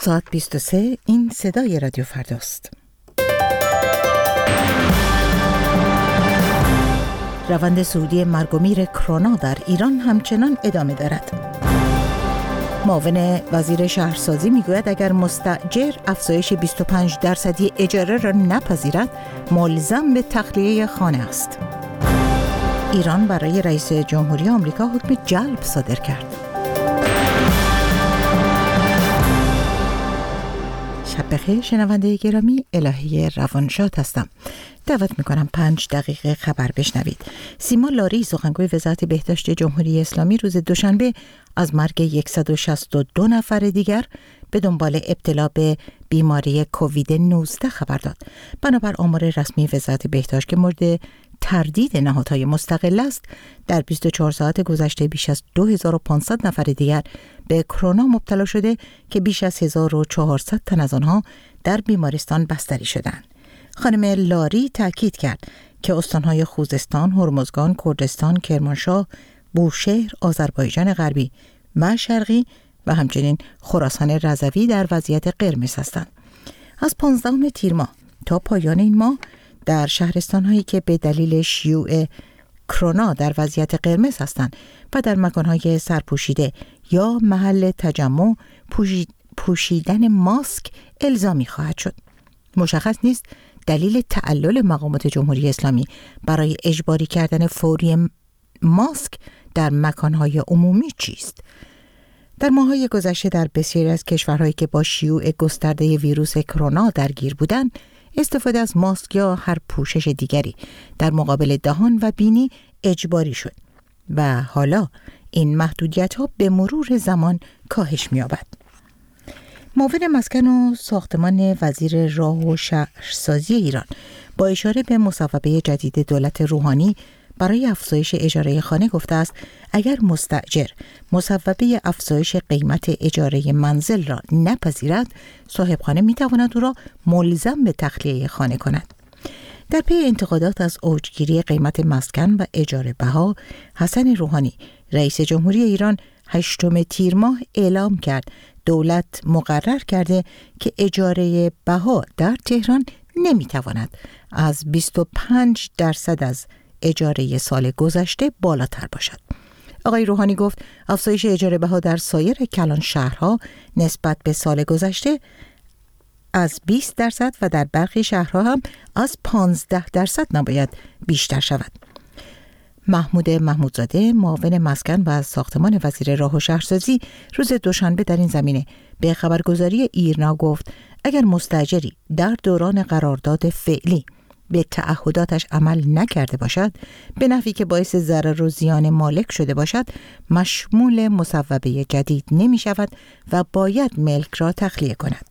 ساعت 23 این صدای رادیو فرداست. روند صعودی مرگ و میر کرونا در ایران همچنان ادامه دارد. معاون وزیر شهرسازی میگوید اگر مستأجر افزایش 25% اجاره را نپذیرد ملزم به تخلیه خانه است. ایران برای رئیس جمهوری آمریکا حکم جلب صادر کرد. شب بخیر شنونده گرامی، الهی روانشاد هستم. دعوت میکنم 5 دقیقه خبر بشنوید. سیما لاری سخنگوی وزارت بهداشت جمهوری اسلامی روز دوشنبه از مرگ 162 نفر دیگر به دنبال ابتلا به بیماری کووید 19 خبر داد. بنابر آمار رسمی وزارت بهداشت که مورد تردید نهادهای مستقل است، در 24 ساعت گذشته بیش از 2500 نفر دیگر به کرونا مبتلا شده که بیش از 1400 تن از آنها در بیمارستان بستری شدند. خانم لاری تاکید کرد که استانهای خوزستان، هرمزگان، کردستان، کرمانشاه، بوشهر، آذربایجان غربی و شرقی و همچنین خراسان رضوی در وضعیت قرمز هستند. از 15 تیر ماه تا پایان این ماه در شهرستان‌هایی که به دلیل شیوع کرونا در وضعیت قرمز هستند و در مکان‌های سرپوشیده یا محل تجمع پوشیدن ماسک الزامی خواهد شد. مشخص نیست دلیل تعلل مقامات جمهوری اسلامی برای اجباری کردن فوری ماسک در مکان‌های عمومی چیست؟ در ماه‌های گذشته در بسیاری از کشورهایی که با شیوع گسترده ویروس کرونا درگیر بودند، استفاده از ماسک یا هر پوشش دیگری در مقابل دهان و بینی اجباری شد و حالا این محدودیت‌ها به مرور زمان کاهش می‌یابد. معاون مسکن و ساختمان وزیر راه و شهرسازی ایران با اشاره به مصوبه جدید دولت روحانی برای افزایش اجاره خانه گفته است اگر مستأجر مصوبه افزایش قیمت اجاره منزل را نپذیرد، صاحب خانه می‌تواند او را ملزم به تخلیه خانه کند. در پی انتقادات از اوجگیری قیمت مسکن و اجاره بها، حسن روحانی رئیس جمهوری ایران 8 تیر ماه اعلام کرد دولت مقرر کرده که اجاره بها در تهران نمی‌تواند از 25% از اجاره سال گذشته بالاتر باشد. آقای روحانی گفت افزایش اجاره بها در سایر کلان شهرها نسبت به سال گذشته از 20% و در برخی شهرها هم از 15% نباید بیشتر شود. محمود محمودزاده معاون مسکن و ساختمان وزیر راه و شهرسازی روز دوشنبه در این زمینه به خبرگزاری ایرنا گفت اگر مستاجری در دوران قرارداد فعلی به تعهداتش عمل نکرده باشد، به نحوی که باعث ضرر و زیان مالک شده باشد، مشمول مصوبه جدید نمی شود و باید ملک را تخلیه کند.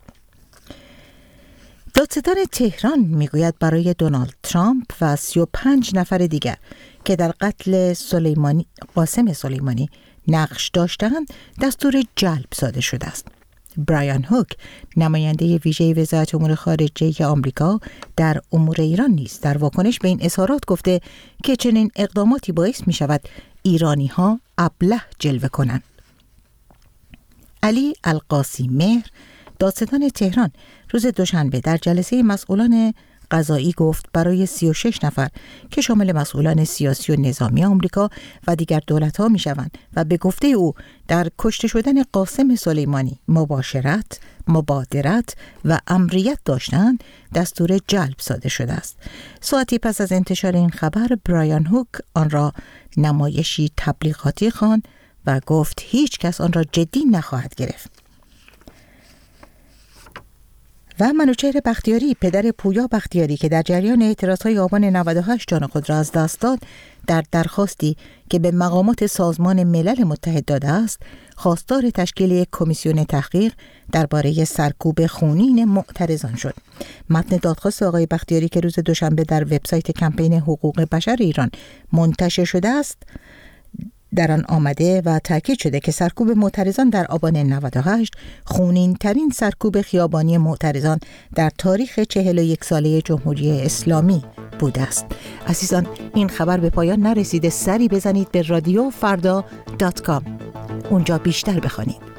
دادستان تهران میگوید برای دونالد ترامپ و 35 نفر دیگر که در قتل قاسم سلیمانی نقش داشتند دستور جلب صادر شده است. برایان هوک نماینده ویژه وزارت امور خارجه آمریکا در امور ایران نیز در واکنش به این اظهارات گفته که چنین اقداماتی باعث می شود ایرانی ها ابله جلوه کنند. علی القاسی مهر دادستان تهران روز دوشنبه در جلسه مسئولان قضایی گفت برای 36 نفر که شامل مسئولان سیاسی و نظامی آمریکا و دیگر دولت‌ها می‌شوند و به گفته او در کشته شدن قاسم سلیمانی مباشرت، مبادرت و امریت داشتند، دستور جلب صادر شده است. ساعتی پس از انتشار این خبر برایان هوک آن را نمایشی تبلیغاتی خواند و گفت هیچ کس آن را جدی نخواهد گرفت. و منوچهر بختیاری پدر پویا بختیاری که در جریان اعتراضهای آبان 98 جان خود را از دست داد، در درخواستی که به مقامات سازمان ملل متحد داده است، خواستار تشکیل یک کمیسیون تحقیق درباره سرکوب خونین معترضان شد. متن دادخواست آقای بختیاری که روز دوشنبه در وبسایت کمپین حقوق بشر ایران منتشر شده است، در آن آمده و تاکید شده که سرکوب معترضان در آبان 98 خونین ترین سرکوب خیابانی معترضان در تاریخ 41 ساله جمهوری اسلامی بوده است. عزیزان، این خبر به پایان نرسیده، سری بزنید به رادیوفردا.com، اونجا بیشتر بخوانید.